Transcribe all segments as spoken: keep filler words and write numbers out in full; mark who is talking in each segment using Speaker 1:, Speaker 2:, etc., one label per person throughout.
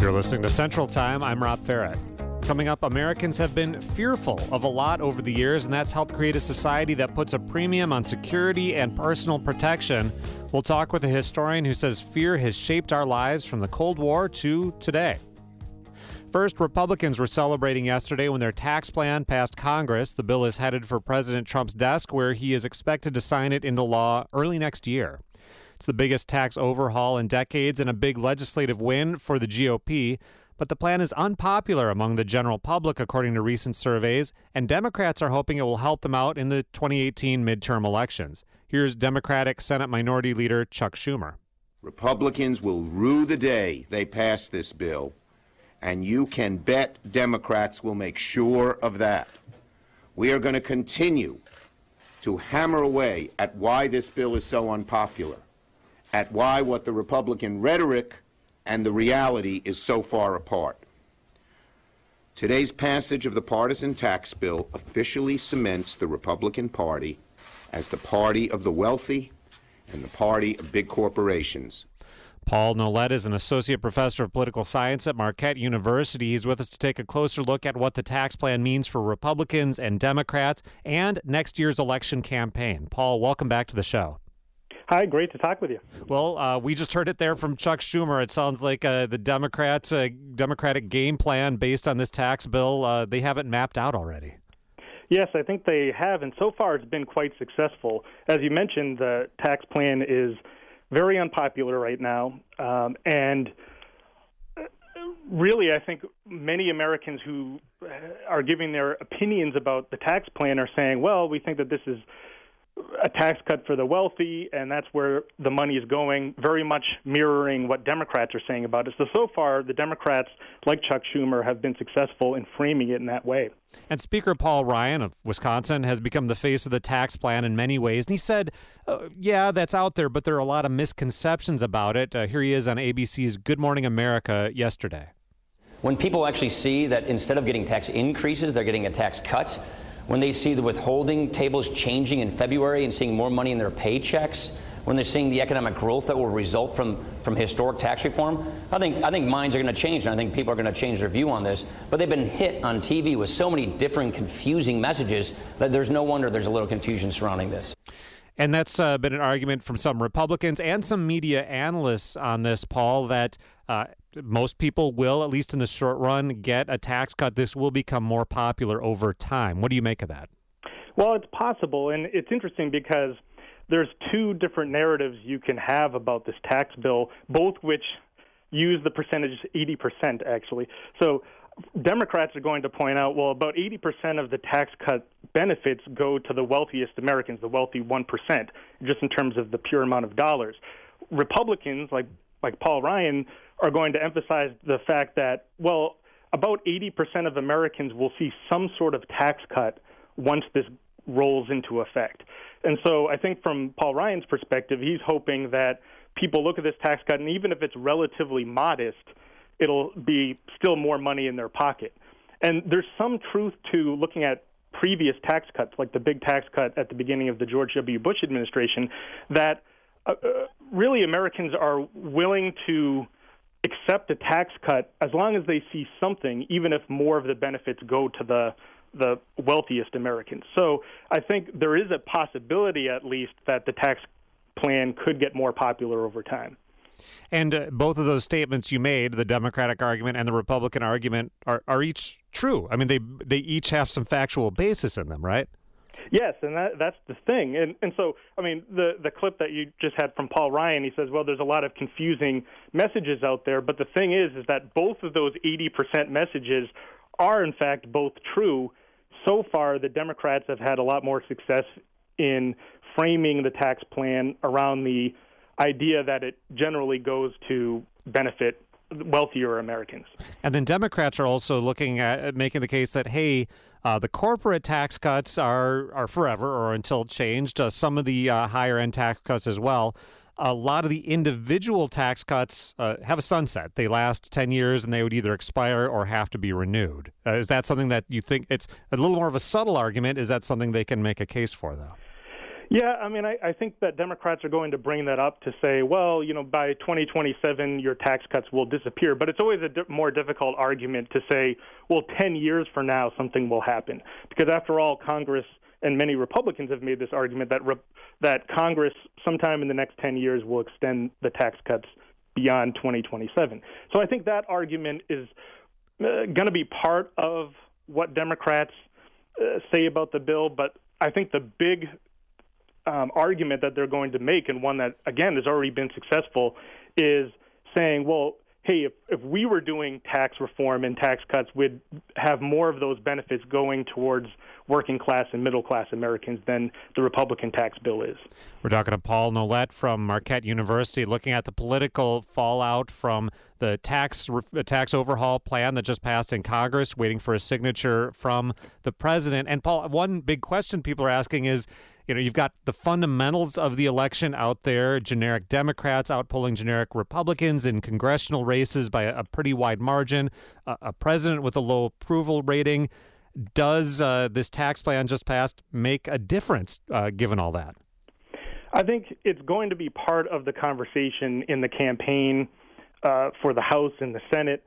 Speaker 1: You're listening to Central Time. I'm Rob Farrett. Coming up, Americans have been fearful of a lot over the years, and that's helped create a society that puts a premium on security and personal protection. We'll talk with a historian who says fear has shaped our lives from the Cold War to today. First, Republicans were celebrating yesterday when their tax plan passed Congress. The bill is headed for President Trump's desk, where he is expected to sign it into law early next year. It's the biggest tax overhaul in decades and a big legislative win for the G O P. But the plan is unpopular among the general public, according to recent surveys, and Democrats are hoping it will help them out in the twenty eighteen midterm elections. Here's Democratic Senate Minority Leader Chuck Schumer.
Speaker 2: Republicans will rue the day they pass this bill, and you can bet Democrats will make sure of that. We are going to continue to hammer away at why this bill is so unpopular, at why what the Republican rhetoric and the reality is so far apart. Today's passage of the partisan tax bill officially cements the Republican Party as the party of the wealthy and the party of big corporations.
Speaker 1: Paul Nolet is an associate professor of political science at Marquette University. He's with us to take a closer look at what the tax plan means for Republicans and Democrats and next year's election campaign. Paul, welcome back to the show.
Speaker 3: Hi, great to talk with you.
Speaker 1: Well, uh, we just heard it there from Chuck Schumer. It sounds like uh, the Democrats, uh, Democratic game plan based on this tax bill, uh, they have it mapped out already.
Speaker 3: Yes, I think they have, and so far it's been quite successful. As you mentioned, the tax plan is very unpopular right now, um, and really I think many Americans who are giving their opinions about the tax plan are saying, well, we think that this is a tax cut for the wealthy, and that's where the money is going, very much mirroring what Democrats are saying about it. So, so far, the Democrats, like Chuck Schumer, have been successful in framing it in that way.
Speaker 1: And Speaker Paul Ryan of Wisconsin has become the face of the tax plan in many ways. And he said, uh, yeah, that's out there, but there are a lot of misconceptions about it. Uh, here he is on A B C's Good Morning America yesterday.
Speaker 4: When people actually see that instead of getting tax increases, they're getting a tax cut, when they see the withholding tables changing in February and seeing more money in their paychecks, when they're seeing the economic growth that will result from, from historic tax reform, I think I think minds are going to change, and I think people are going to change their view on this. But they've been hit on T V with so many different confusing messages that there's no wonder there's a little confusion surrounding this.
Speaker 1: And that's uh, been an argument from some Republicans and some media analysts on this, Paul, that uh, most people will, at least in the short run, get a tax cut. This will become more popular over time. What do you make of that?
Speaker 3: Well, it's possible, and it's interesting because there's two different narratives you can have about this tax bill, both which use the percentage eighty percent, actually. So Democrats are going to point out, well, about eighty percent of the tax cut benefits go to the wealthiest Americans, the wealthy one percent, just in terms of the pure amount of dollars. Republicans, like like Paul Ryan, are going to emphasize the fact that, well, about eighty percent of Americans will see some sort of tax cut once this rolls into effect. And so I think from Paul Ryan's perspective, he's hoping that people look at this tax cut, and even if it's relatively modest, it'll be still more money in their pocket. And there's some truth to looking at previous tax cuts, like the big tax cut at the beginning of the George W. Bush administration, that uh, really Americans are willing to accept a tax cut as long as they see something, even if more of the benefits go to the the wealthiest Americans. So I think there is a possibility, at least, that the tax plan could get more popular over time.
Speaker 1: And uh, both of those statements you made, the Democratic argument and the Republican argument, are, are each true. I mean, they they each have some factual basis in them, right?
Speaker 3: Yes, and that, that's the thing. And and so, I mean, the, the clip that you just had from Paul Ryan, he says, well, there's a lot of confusing messages out there. But the thing is, is that both of those eighty percent messages are, in fact, both true. So far, the Democrats have had a lot more success in framing the tax plan around the idea that it generally goes to benefit wealthier Americans.
Speaker 1: And then Democrats are also looking at making the case that, hey, uh, the corporate tax cuts are, are forever or until changed. Uh, some of the uh, higher-end tax cuts as well. A lot of the individual tax cuts uh, have a sunset. They last ten years, and they would either expire or have to be renewed. Uh, is that something that you think it's a little more of a subtle argument? Is that something they can make a case for, though?
Speaker 3: Yeah, I mean, I, I think that Democrats are going to bring that up to say, well, you know, by twenty twenty-seven, your tax cuts will disappear. But it's always a di- more difficult argument to say, well, ten years from now, something will happen. Because after all, Congress and many Republicans have made this argument that re- that Congress sometime in the next ten years will extend the tax cuts beyond twenty twenty-seven. So I think that argument is uh, going to be part of what Democrats uh, say about the bill. But I think the big Um, argument that they're going to make, and one that, again, has already been successful, is saying, well, hey, if, if we were doing tax reform and tax cuts, we'd have more of those benefits going towards working class and middle class Americans than the Republican tax bill is.
Speaker 1: We're talking to Paul Nolet from Marquette University, looking at the political fallout from the tax the tax overhaul plan that just passed in Congress, waiting for a signature from the president. And Paul, one big question people are asking is, you know, you've got the fundamentals of the election out there, generic Democrats outpolling generic Republicans in congressional races by a, a pretty wide margin, a, a president with a low approval rating. Does uh, this tax plan just passed make a difference, uh, given all that?
Speaker 3: I think it's going to be part of the conversation in the campaign uh, for the House and the Senate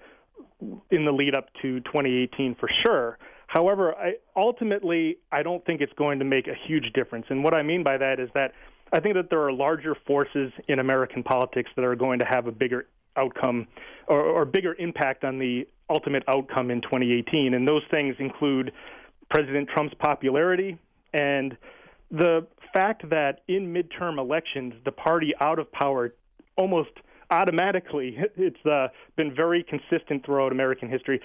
Speaker 3: in the lead up to twenty eighteen for sure. However, I, ultimately, I don't think it's going to make a huge difference. And what I mean by that is that I think that there are larger forces in American politics that are going to have a bigger outcome or, or bigger impact on the ultimate outcome in twenty eighteen. And those things include President Trump's popularity and the fact that in midterm elections, the party out of power almost automatically, it's uh, been very consistent throughout American history,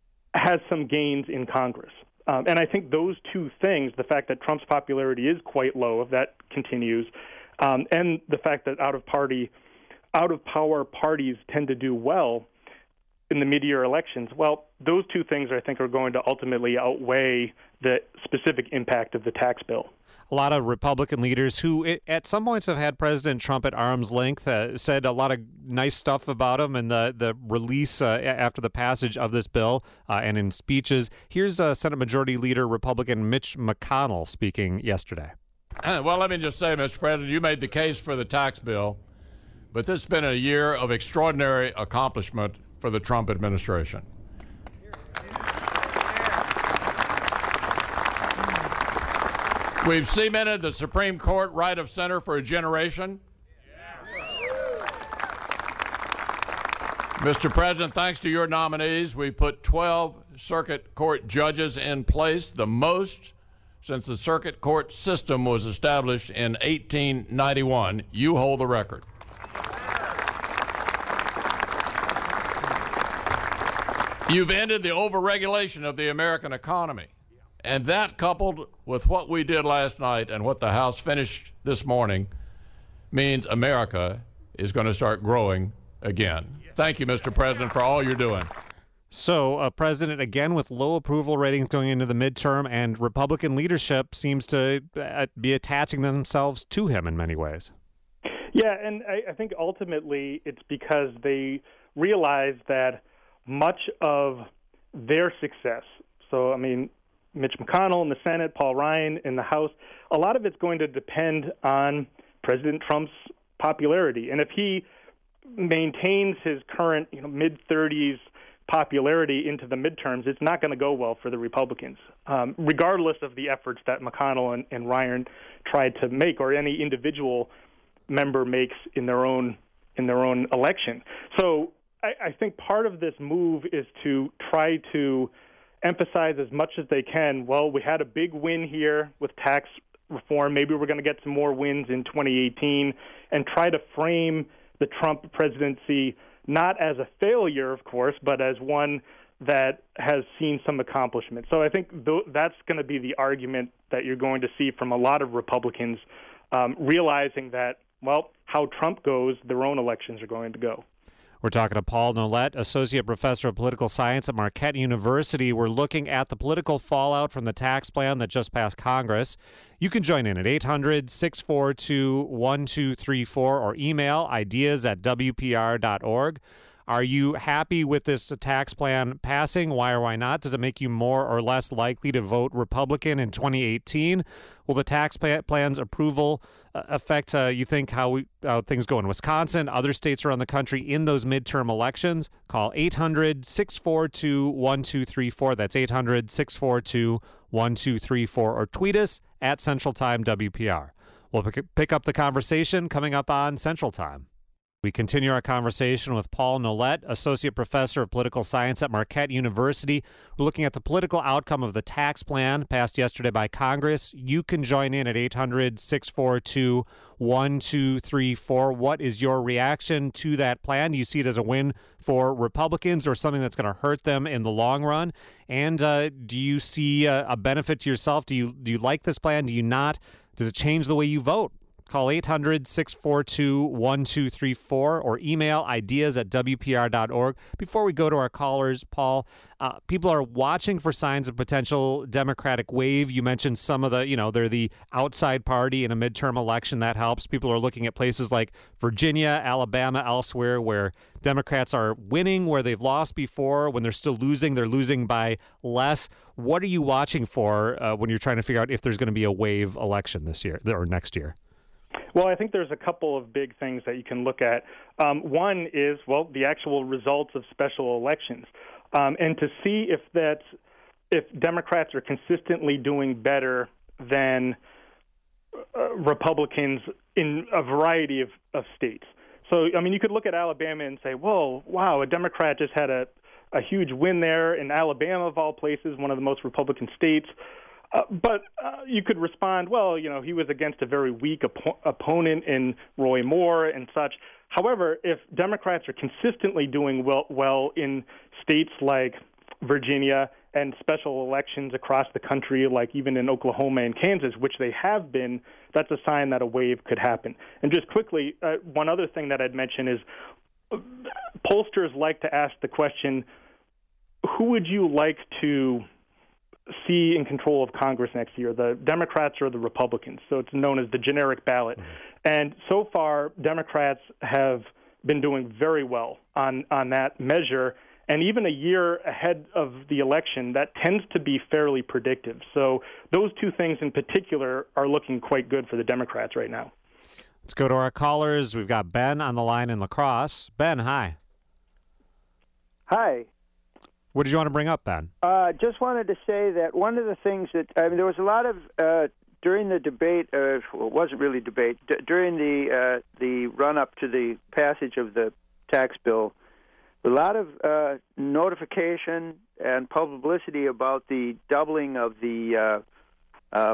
Speaker 3: has some gains in Congress. Um, and I think those two things, the fact that Trump's popularity is quite low, if that continues, um, and the fact that out-of-party, out-of-power parties tend to do well in the mid-year elections, well, those two things, I think, are going to ultimately outweigh the specific impact of the tax bill.
Speaker 1: A lot of Republican leaders who at some points have had President Trump at arm's length uh, said a lot of nice stuff about him and the, the release uh, after the passage of this bill uh, and in speeches. Here's uh, Senate Majority Leader Republican Mitch McConnell speaking yesterday.
Speaker 5: Well, let me just say, Mister President, you made the case for the tax bill, but this has been a year of extraordinary accomplishment for the Trump administration. We've cemented the Supreme Court right of center for a generation. Mister President, thanks to your nominees, we put twelve circuit court judges in place, the most since the circuit court system was established in eighteen ninety-one. You hold the record. You've ended the overregulation of the American economy. And that, coupled with what we did last night and what the House finished this morning, means America is going to start growing again. Thank you, Mister President, for all you're doing.
Speaker 1: So, a president, again, with low approval ratings going into the midterm, and Republican leadership seems to be attaching themselves to him in many ways.
Speaker 3: Yeah, and I, I think ultimately it's because they realize that much of their success, so, I mean, Mitch McConnell in the Senate, Paul Ryan in the House, a lot of it's going to depend on President Trump's popularity. And if he maintains his current, you know, mid-thirties popularity into the midterms, it's not going to go well for the Republicans, um, regardless of the efforts that McConnell and, and Ryan tried to make, or any individual member makes in their own in their own election. So I, I think part of this move is to try to emphasize as much as they can, well, we had a big win here with tax reform. Maybe we're going to get some more wins in twenty eighteen, and try to frame the Trump presidency not as a failure, of course, but as one that has seen some accomplishment. So I think th- that's going to be the argument that you're going to see from a lot of Republicans, um, realizing that, well, how Trump goes, their own elections are going to go.
Speaker 1: We're talking to Paul Nolet, Associate Professor of Political Science at Marquette University. We're looking at the political fallout from the tax plan that just passed Congress. You can join in at eight hundred, six four two, one two three four or email ideas at W P R dot org. Are you happy with this tax plan passing? Why or why not? Does it make you more or less likely to vote Republican in twenty eighteen? Will the tax plan's approval uh, affect, uh, you think, how, we, how things go in Wisconsin, other states around the country in those midterm elections? Call eight hundred, six four two, one two three four. That's eight hundred, six four two, one two three four. Or tweet us at Central Time W P R. We'll pick up the conversation coming up on Central Time. We continue our conversation with Paul Nolet, Associate Professor of Political Science at Marquette University. We're looking at the political outcome of the tax plan passed yesterday by Congress. You can join in at eight hundred, six four two, one two three four. What is your reaction to that plan? Do you see it as a win for Republicans or something that's going to hurt them in the long run? And uh, do you see a, a benefit to yourself? Do you, do you like this plan? Do you not? Does it change the way you vote? Call eight hundred, six four two, one two three four or email ideas at W P R dot org. Before we go to our callers, Paul, uh, people are watching for signs of potential Democratic wave. You mentioned some of the, you know, they're the outside party in a midterm election. That helps. People are looking at places like Virginia, Alabama, elsewhere where Democrats are winning, where they've lost before. When they're still losing, they're losing by less. What are you watching for uh, when you're trying to figure out if there's going to be a wave election this year or next year?
Speaker 3: Well, I think there's a couple of big things that you can look at. Um, one is, well, the actual results of special elections, um, and to see if that's if Democrats are consistently doing better than uh, Republicans in a variety of, of states. So, I mean, you could look at Alabama and say, whoa, wow, a Democrat just had a, a huge win there in Alabama, of all places, one of the most Republican states. Uh, but uh, you could respond, well, you know, he was against a very weak op- opponent in Roy Moore and such. However, if Democrats are consistently doing well, well in states like Virginia and special elections across the country, like even in Oklahoma and Kansas, which they have been, that's a sign that a wave could happen. And just quickly, uh, one other thing that I'd mention is uh, pollsters like to ask the question, who would you like to see in control of Congress next year, the Democrats or the Republicans? So it's known as the generic ballot. Mm-hmm. And so far, Democrats have been doing very well on, on that measure. And even a year ahead of the election, that tends to be fairly predictive. So those two things in particular are looking quite good for the Democrats right now.
Speaker 1: Let's go to our callers. We've got Ben on the line in La Crosse. Ben, hi.
Speaker 6: Hi.
Speaker 1: What did you want to bring up, Ben?
Speaker 6: Uh, just wanted to say that one of the things that, I mean, there was a lot of, uh, during the debate, uh, well, it wasn't really debate, d- during the uh, the run-up to the passage of the tax bill, a lot of uh, notification and publicity about the doubling of the uh, uh,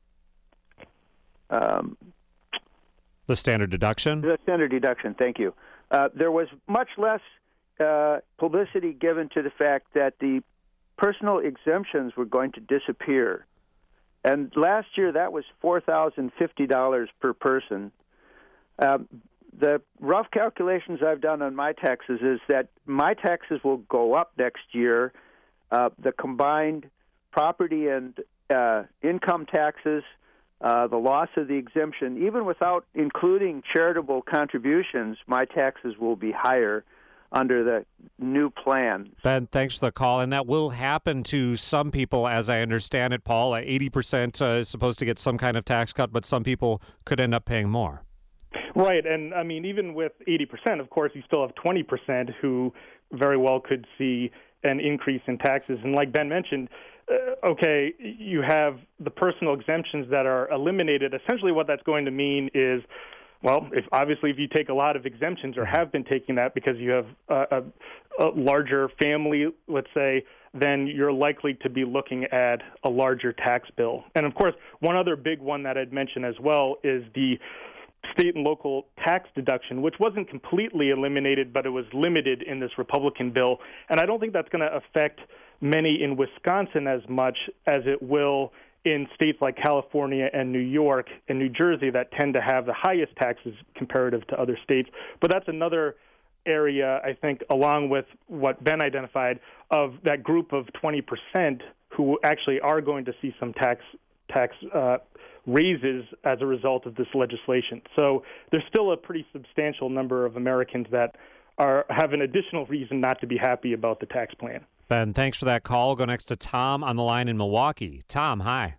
Speaker 6: um,
Speaker 1: the standard deduction?
Speaker 6: The standard deduction, thank you. Uh, there was much less Uh, publicity given to the fact that the personal exemptions were going to disappear. And last year, that was four thousand fifty dollars per person. Um, the rough calculations I've done on my taxes is that my taxes will go up next year. Uh, the combined property and uh, income taxes, uh, the loss of the exemption, even without including charitable contributions, my taxes will be higher under the new plan.
Speaker 1: Ben, thanks for the call. And that will happen to some people, as I understand it, Paul. eighty percent uh, is supposed to get some kind of tax cut, but some people could end up paying more.
Speaker 3: Right. And, I mean, even with eighty percent, of course, you still have twenty percent who very well could see an increase in taxes. And like Ben mentioned, uh, okay, you have the personal exemptions that are eliminated. Essentially what that's going to mean is, well, if obviously if you take a lot of exemptions or have been taking that because you have a, a, a larger family, let's say, then you're likely to be looking at a larger tax bill. And, of course, one other big one that I'd mention as well is the state and local tax deduction, which wasn't completely eliminated, but it was limited in this Republican bill. And I don't think that's going to affect many in Wisconsin as much as it will in states like California and New York and New Jersey that tend to have the highest taxes comparative to other states. But that's another area, I think, along with what Ben identified, of that group of twenty percent who actually are going to see some tax tax uh, raises as a result of this legislation. So there's still a pretty substantial number of Americans that are have an additional reason not to be happy about the tax plan.
Speaker 1: Ben, thanks for that call. We'll go next to Tom on the line in Milwaukee. Tom, hi.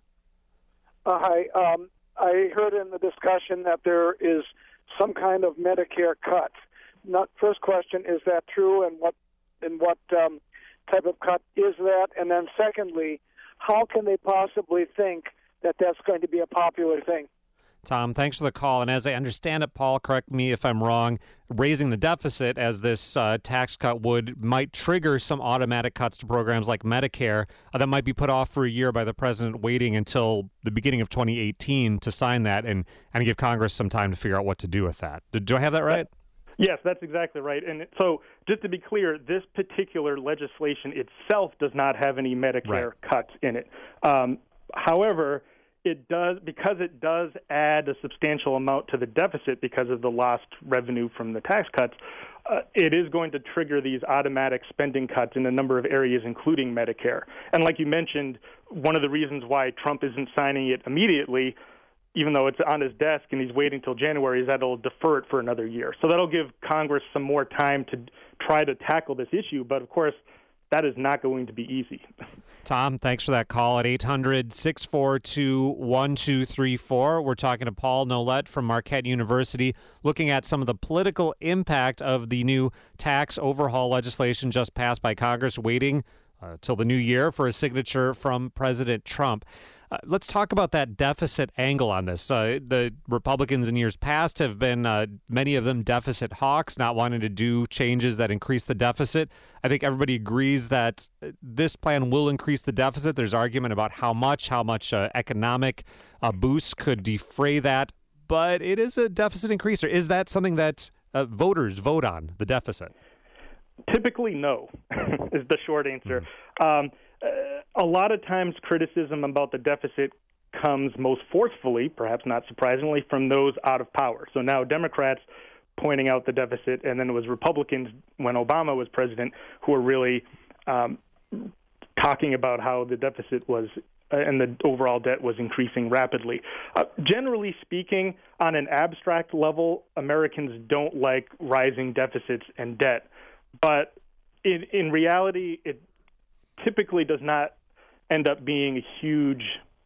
Speaker 7: Uh, hi. Um, I heard in the discussion that there is some kind of Medicare cut. Not, first question, is that true, and what and what um, type of cut is that? And then secondly, how can they possibly think that that's going to be a popular thing?
Speaker 1: Tom, thanks for the call. And as I understand it, Paul, correct me if I'm wrong, raising the deficit as this uh, tax cut would might trigger some automatic cuts to programs like Medicare uh, that might be put off for a year by the president waiting until the beginning of twenty eighteen to sign that and, and give Congress some time to figure out what to do with that. Do, do I have that right?
Speaker 3: Yes, that's exactly right. And so just to be clear, this particular legislation itself does not have any Medicare right. cuts in it. Um, however, it does, because it does add a substantial amount to the deficit because of the lost revenue from the tax cuts, uh, it is going to trigger these automatic spending cuts in a number of areas, including Medicare. And like you mentioned, one of the reasons why Trump isn't signing it immediately, even though it's on his desk and he's waiting till January, is that it'll defer it for another year. So that'll give Congress some more time to try to tackle this issue. But, of course, that is not going to be easy.
Speaker 1: Tom, thanks for that call at eight hundred, six four two, one two three four. We're talking to Paul Nolet from Marquette University, looking at some of the political impact of the new tax overhaul legislation just passed by Congress, waiting uh, till the new year for a signature from President Trump. Uh, let's talk about that deficit angle on this. Uh, the Republicans in years past have been, uh, many of them, deficit hawks, not wanting to do changes that increase the deficit. I think everybody agrees that this plan will increase the deficit. There's argument about how much, how much uh, economic uh, boost could defray that, but it is a deficit increaser. Is that something that uh, voters vote on, the deficit?
Speaker 3: Typically, no, is the short answer. Mm-hmm. Um, Uh, a lot of times criticism about the deficit comes most forcefully, perhaps not surprisingly, from those out of power. So now Democrats pointing out the deficit, and then it was Republicans when Obama was president who were really um, talking about how the deficit was uh, and the overall debt was increasing rapidly. Uh, generally speaking, on an abstract level, Americans don't like rising deficits and debt. But in, in reality, it typically does not end up being a huge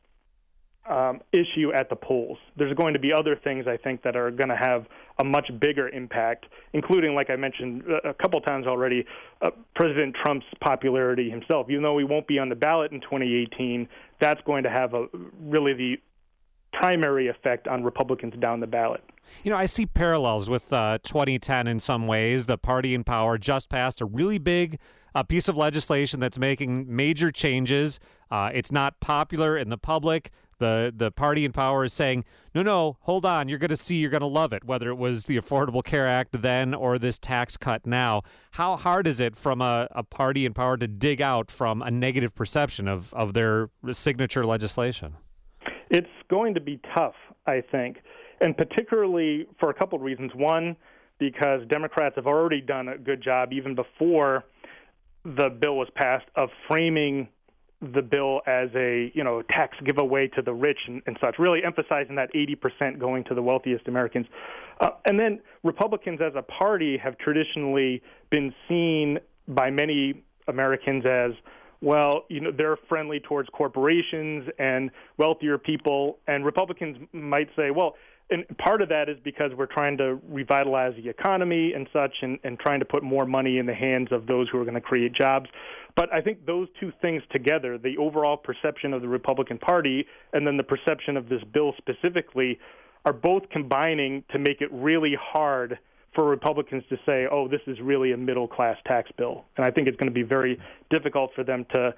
Speaker 3: um, issue at the polls. There's going to be other things, I think, that are going to have a much bigger impact, including, like I mentioned a couple times already, uh, President Trump's popularity himself. Even though he won't be on the ballot in twenty eighteen, that's going to have a really the primary effect on Republicans down the ballot.
Speaker 1: You know, I see parallels with uh, twenty ten in some ways. The party in power just passed a really big uh, piece of legislation that's making major changes. Uh, it's not popular in the public. The the party in power is saying, no, no, hold on. You're going to see, you're going to love it, whether it was the Affordable Care Act then or this tax cut now. How hard is it from a, a party in power to dig out from a negative perception of, of their signature legislation?
Speaker 3: It's going to be tough, I think, and particularly for a couple of reasons. One, because Democrats have already done a good job, even before the bill was passed, of framing the bill as a, you know, tax giveaway to the rich and, and such, really emphasizing that eighty percent going to the wealthiest Americans. Uh, and then Republicans as a party have traditionally been seen by many Americans as, well, you know, they're friendly towards corporations and wealthier people, and Republicans might say, well, and part of that is because we're trying to revitalize the economy and such, and, and trying to put more money in the hands of those who are going to create jobs. But I think those two things together, the overall perception of the Republican Party and then the perception of this bill specifically, are both combining to make it really hard for Republicans to say, oh, this is really a middle-class tax bill. And I think it's going to be very difficult for them to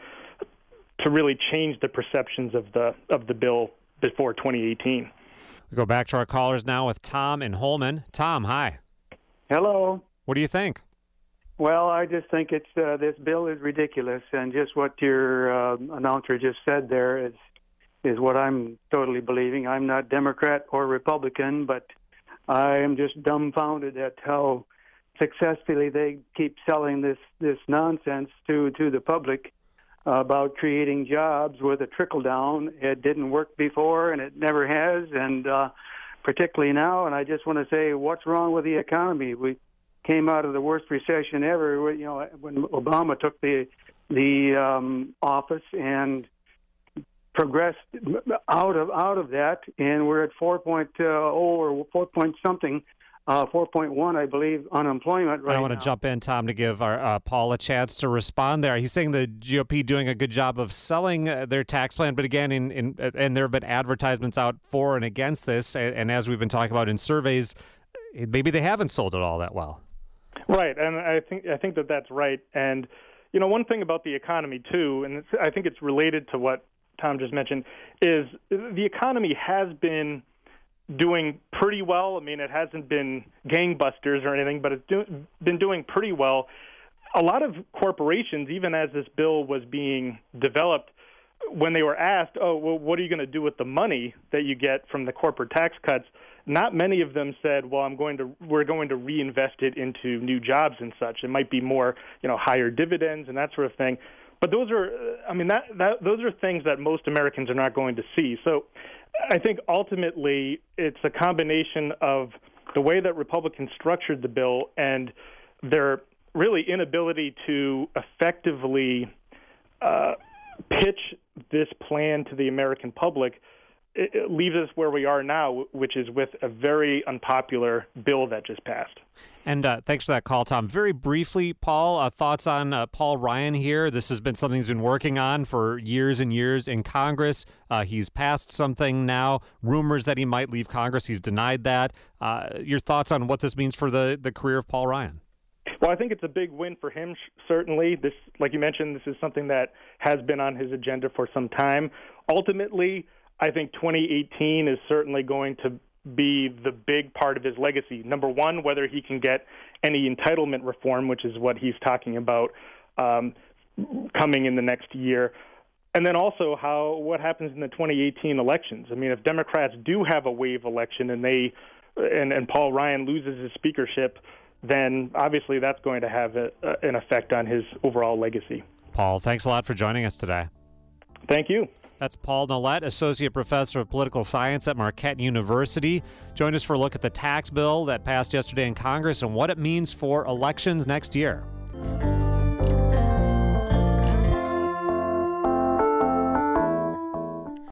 Speaker 3: to really change the perceptions of the of the bill before twenty eighteen.
Speaker 1: We go back to our callers now with Tom in Holman. Tom, hi.
Speaker 8: Hello.
Speaker 1: What do you think?
Speaker 8: Well, I just think it's uh, this bill is ridiculous, and just what your uh, announcer just said there is is what I'm totally believing. I'm not Democrat or Republican, but I am just dumbfounded at how successfully they keep selling this, this nonsense to, to the public about creating jobs with a trickle-down. It didn't work before, and it never has, and uh, particularly now. And I just want to say, what's wrong with the economy? We came out of the worst recession ever. You know, when Obama took the the um, office and progressed out of out of that, and we're at four point oh or four point something. Uh, four point one, I believe, unemployment right now.
Speaker 1: I want to jump in, Tom, to give our uh, Paul a chance to respond there. He's saying the G O P doing a good job of selling uh, their tax plan, but again, in, in and there have been advertisements out for and against this, and, and as we've been talking about in surveys, maybe they haven't sold it all that well.
Speaker 3: Right, and I think I think that that's right. And you know, one thing about the economy too, and it's, I think it's related to what Tom just mentioned, is the economy has been doing pretty well. I mean, it hasn't been gangbusters or anything, but it's do, been doing pretty well. A lot of corporations, even as this bill was being developed, when they were asked, oh, well, what are you going to do with the money that you get from the corporate tax cuts? Not many of them said, well, I'm going to, we're going to reinvest it into new jobs and such. It might be more, you know, higher dividends and that sort of thing. But those are, I mean, that, that those are things that most Americans are not going to see. So I think ultimately it's a combination of the way that Republicans structured the bill and their really inability to effectively uh, pitch this plan to the American public. It, it leaves us where we are now, which is with a very unpopular bill that just passed.
Speaker 1: And uh, thanks for that call, Tom. Very briefly, Paul, uh, thoughts on uh, Paul Ryan here? This has been something he's been working on for years and years in Congress. Uh, he's passed something now. Rumors that he might leave Congress. He's denied that. Uh, your thoughts on what this means for the, the career of Paul Ryan?
Speaker 3: Well, I think it's a big win for him, certainly. This, like you mentioned, this is something that has been on his agenda for some time. Ultimately, I think twenty eighteen is certainly going to be the big part of his legacy. Number one, whether he can get any entitlement reform, which is what he's talking about um, coming in the next year. And then also how what happens in the twenty eighteen elections. I mean, if Democrats do have a wave election and they and, and Paul Ryan loses his speakership, then obviously that's going to have a, a, an effect on his overall legacy.
Speaker 1: Paul, thanks a lot for joining us today.
Speaker 3: Thank you.
Speaker 1: That's Paul Nolet, Associate Professor of Political Science at Marquette University. Join us for a look at the tax bill that passed yesterday in Congress and what it means for elections next year.